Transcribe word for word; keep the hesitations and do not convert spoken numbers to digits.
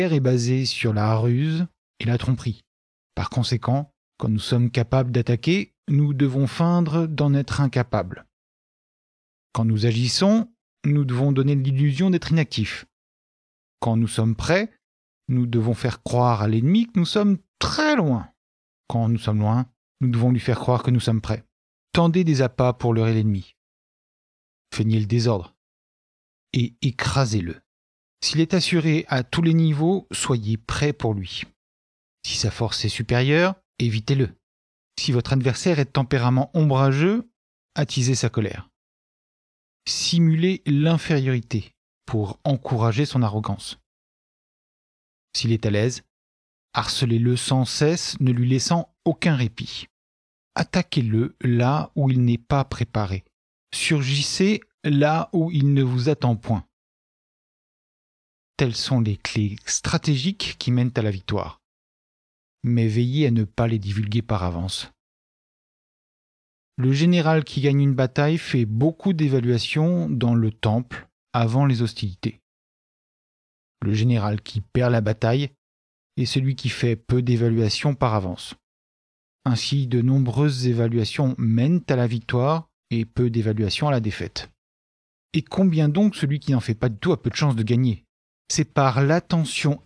est basée sur la ruse et la tromperie. Par conséquent, quand nous sommes capables d'attaquer, nous devons feindre d'en être incapables. Quand nous agissons, nous devons donner l'illusion d'être inactifs. Quand nous sommes prêts, nous devons faire croire à l'ennemi que nous sommes très loin. Quand nous sommes loin, nous devons lui faire croire que nous sommes prêts. Tendez des appâts pour leurrer l'ennemi. Feignez le désordre et écrasez-le. S'il est assuré à tous les niveaux, soyez prêts pour lui. Si sa force est supérieure, évitez-le. Si votre adversaire est de tempérament ombrageux, attisez sa colère. Simulez l'infériorité pour encourager son arrogance. S'il est à l'aise, harcelez-le sans cesse, ne lui laissant aucun répit. Attaquez-le là où il n'est pas préparé. Surgissez là où il ne vous attend point. Telles sont les clés stratégiques qui mènent à la victoire. Mais veillez à ne pas les divulguer par avance. Le général qui gagne une bataille fait beaucoup d'évaluations dans le temple avant les hostilités. Le général qui perd la bataille est celui qui fait peu d'évaluations par avance. Ainsi, de nombreuses évaluations mènent à la victoire et peu d'évaluations à la défaite. Et combien donc celui qui n'en fait pas du tout a peu de chances de gagner ? C'est par l'attention